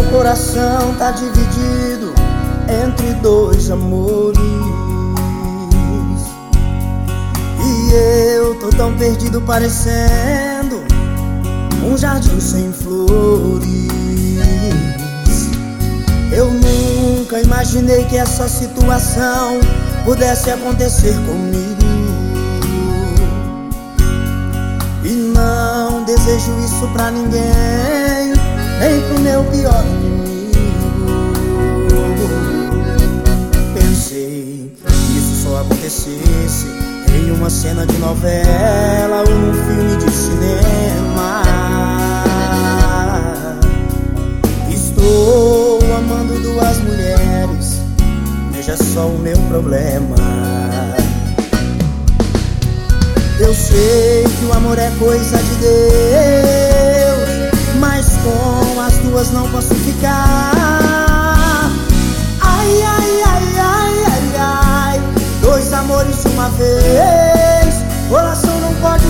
meu coração tá dividido entre dois amores, e eu tô tão perdido, parecendo um jardim sem flores. Eu nunca imaginei que essa situação pudesse acontecer comigo, e não desejo isso pra ninguém, nem pro meu pior inimigo. Pensei que isso só acontecesse em uma cena de novela ou num filme de cinema. Estou amando duas mulheres, veja só o meu problema. Eu sei que o amor é coisa de Deus, mas com as duas não posso ficar. Ai, ai, ai, ai, ai, ai, dois amores de uma vez, coração não pode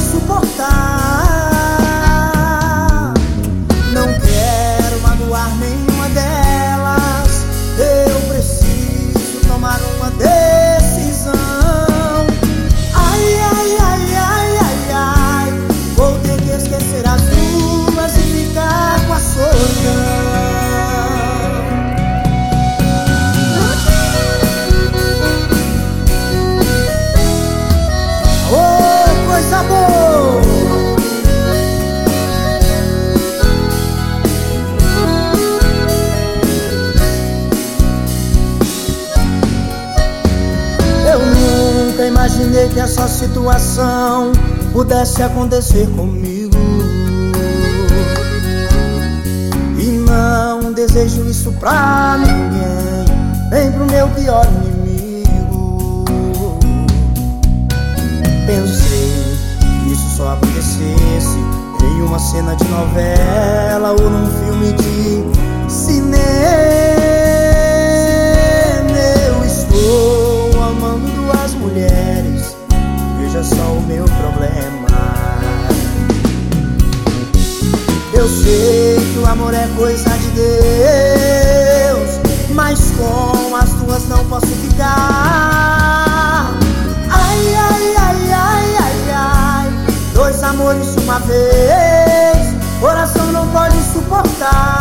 suportar. Não quero magoar nenhuma delas, eu preciso tomar uma decisão. Ai, ai, ai, ai, ai, ai, vou ter que esquecer as duas e ficar com a solidão. Oh, coisa boa! Eu nunca imaginei que essa situação pudesse acontecer comigo, e não desejo isso pra ninguém, nem pro meu pior inimigo. Pensei que isso só acontecesse em uma cena de novela ou num filme de cinema. Eu estou amando duas mulheres, veja só o meu problema. Eu sei que o amor é coisa de Deus, mas com as duas não posso ficar. Ai, ai, ai, ai, ai, ai, dois amores de uma vez, coração não pode suportar.